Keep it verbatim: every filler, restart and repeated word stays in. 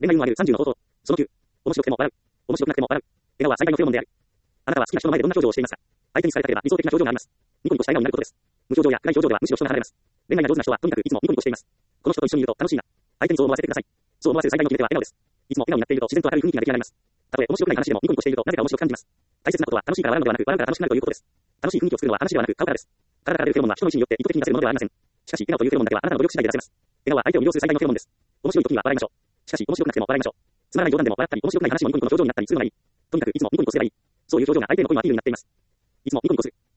恋愛運を上げるさんじゅうの方法。そのきゅう。面白くても笑う。面白くなくても笑う。笑顔は最大のフェロモンである。あなたは好きな人の前でどんな表情をしていますか？相手に好かれたければ理想的な表情があります。ニコニコした笑顔になることです。無表情や暗い表情ではむしろ人が離れます。恋愛が上手な人はとにかくいつもニコニコしています。この人と一緒にいると楽しいな。相手にそう思わせてください。そう思わせる最大の決め手は笑顔です。いつも笑顔になっていると自然と明るい雰囲気が出来上がります。たとえ面白くない話でもニコニコしているとなぜか面白く感じます。大切なことは楽しいから笑うのではなく笑うから楽しくなるということです。楽しい雰囲気を作るのは話ではなく顔からです。体から出るフェロモンは人の意思によって意図的に出せるものではありません。しかし笑顔というフェロモンだけはあなたの努力次第で出せます。笑顔は相手を魅了する最大のフェロモンです。面白い時には笑いましょう。しかし面白くなくても笑いましょう。つまらない冗談でも笑ったり面白くない話もニコニコの表情になったりするのがいい。とにかくいつもニコニコすればいい。そういう表情が相手への恋のアピールになっています。いつもニコニコする。